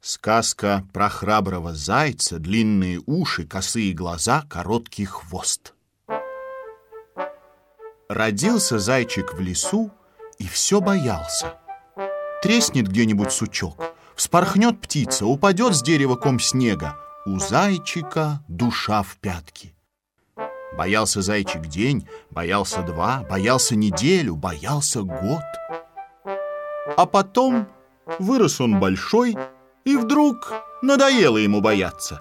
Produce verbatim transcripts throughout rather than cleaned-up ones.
Сказка про храброго зайца, длинные уши, косые глаза, короткий хвост. Родился зайчик в лесу и все боялся. Треснет где-нибудь сучок, вспорхнет птица, упадет с дерева ком снега. У зайчика душа в пятки. Боялся зайчик день, боялся два, боялся неделю, боялся год. А потом вырос он большой, и вдруг надоело ему бояться.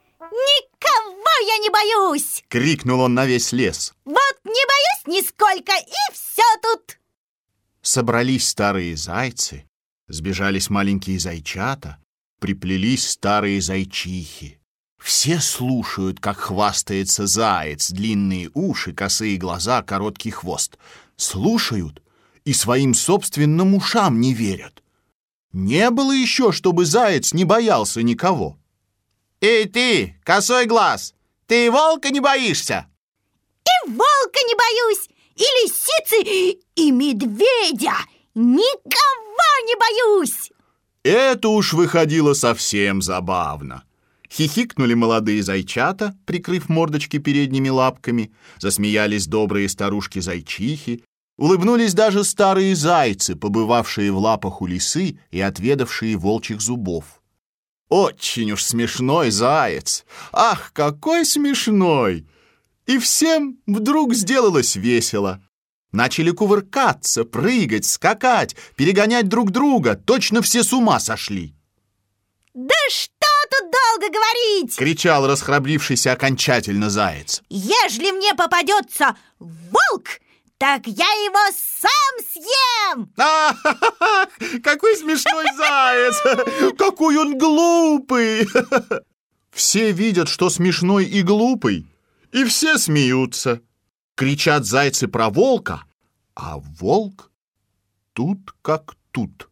«Никого я не боюсь!» — крикнул он на весь лес. «Вот не боюсь нисколько, и все тут!» Собрались старые зайцы, сбежались маленькие зайчата, приплелись старые зайчихи. Все слушают, как хвастается заяц, длинные уши, косые глаза, короткий хвост. Слушают и своим собственным ушам не верят. Не было еще, чтобы заяц не боялся никого. «Эй ты, косой глаз, ты волка не боишься?» «И волка не боюсь, и лисицы, и медведя. Никого не боюсь!» Это уж выходило совсем забавно. Хихикнули молодые зайчата, прикрыв мордочки передними лапками, засмеялись добрые старушки-зайчихи, улыбнулись даже старые зайцы, побывавшие в лапах у лисы и отведавшие волчьих зубов. Очень уж смешной заяц! Ах, какой смешной! И всем вдруг сделалось весело. Начали кувыркаться, прыгать, скакать, перегонять друг друга. Точно все с ума сошли. «Да что тут долго говорить!» — кричал расхрабрившийся окончательно заяц. «Ежели мне попадется волк, так я его сам съем!» А-ха-ха! Какой смешной заяц! Какой он глупый! Все видят, что смешной и глупый, и все смеются. Кричат зайцы про волка, а волк тут как тут.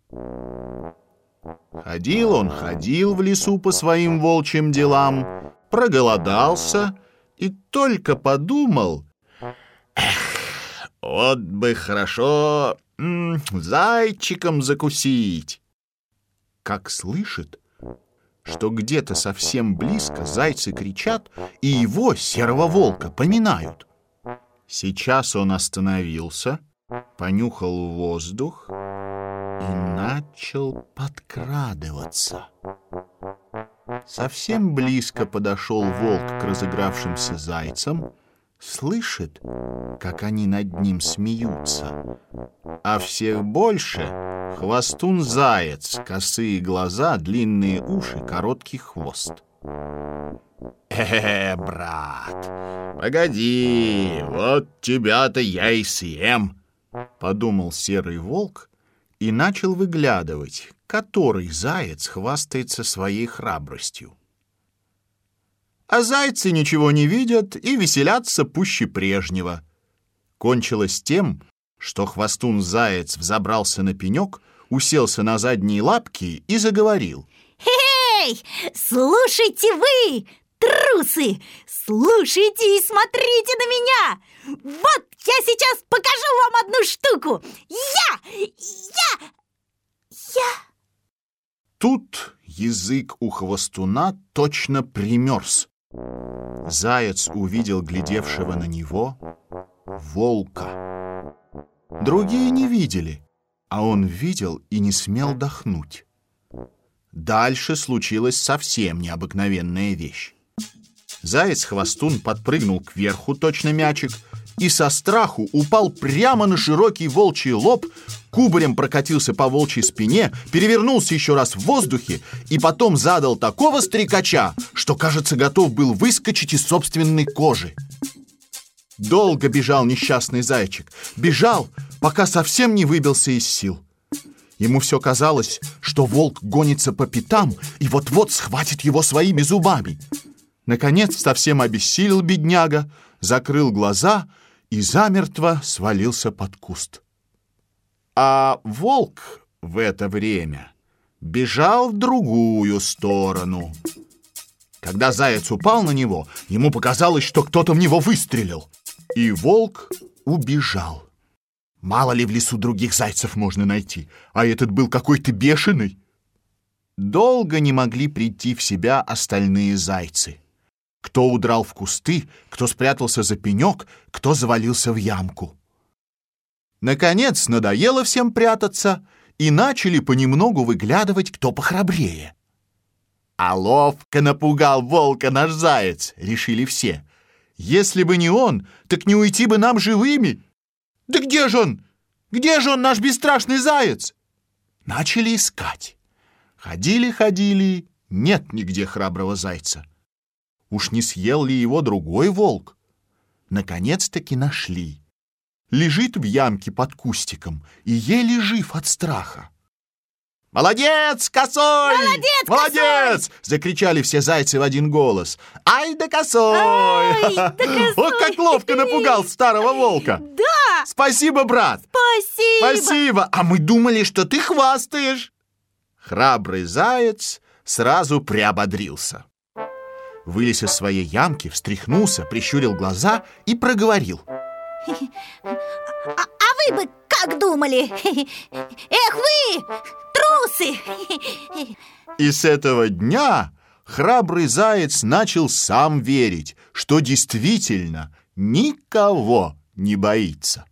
Ходил он, ходил в лесу по своим волчьим делам, проголодался и только подумал: эх, вот бы хорошо м, зайчиком закусить. Как слышит, что где-то совсем близко зайцы кричат и его, серого волка, поминают. Сейчас он остановился, понюхал воздух и начал подкрадываться. Совсем близко подошел волк к разыгравшимся зайцам, слышит, как они над ним смеются. А всех больше хвостун-заяц, косые глаза, длинные уши, короткий хвост. «Э, брат, погоди, вот тебя-то я и съем», — подумал серый волк и начал выглядывать, который заяц хвастается своей храбростью. А зайцы ничего не видят и веселятся пуще прежнего. Кончилось тем, что хвостун-заяц взобрался на пенек, уселся на задние лапки и заговорил. «Эй, слушайте вы, трусы! Слушайте и смотрите на меня! Вот я сейчас покажу вам одну штуку! Я! Я! Я!» Тут язык у хвостуна точно примерз. Заяц увидел глядевшего на него волка. Другие не видели, а он видел и не смел дохнуть. Дальше случилась совсем необыкновенная вещь. Заяц-хвостун подпрыгнул кверху, точно мячик, и со страху упал прямо на широкий волчий лоб, кубарем прокатился по волчьей спине, перевернулся еще раз в воздухе и потом задал такого стрекача, что, кажется, готов был выскочить из собственной кожи. Долго бежал несчастный зайчик. Бежал, пока совсем не выбился из сил. Ему все казалось, что волк гонится по пятам и вот-вот схватит его своими зубами. Наконец совсем обессилел бедняга, закрыл глаза и замертво свалился под куст. А волк в это время бежал в другую сторону. Когда заяц упал на него, ему показалось, что кто-то в него выстрелил, и волк убежал. Мало ли в лесу других зайцев можно найти, а этот был какой-то бешеный. Долго не могли прийти в себя остальные зайцы. Кто удрал в кусты, кто спрятался за пенек, кто завалился в ямку. Наконец надоело всем прятаться, и начали понемногу выглядывать, кто похрабрее. «А ловко напугал волка наш заяц», — решили все. «Если бы не он, так не уйти бы нам живыми. Да где же он? Где же он, наш бесстрашный заяц?» Начали искать. Ходили-ходили, нет нигде храброго зайца. Уж не съел ли его другой волк? Наконец-таки нашли. Лежит в ямке под кустиком и еле жив от страха. «Молодец, Косой! Молодец, Молодец!» Косой! Закричали все зайцы в один голос. «Ай да Косой!» Ай да Косой! Вот как ловко напугал старого волка! Да! Спасибо, брат! Спасибо! Спасибо! А мы думали, что ты хвастаешь! Храбрый заяц сразу приободрился. Вылез из своей ямки, встряхнулся, прищурил глаза и проговорил. А, а вы бы как думали? Эх вы, трусы! И с этого дня храбрый заяц начал сам верить, что действительно никого не боится.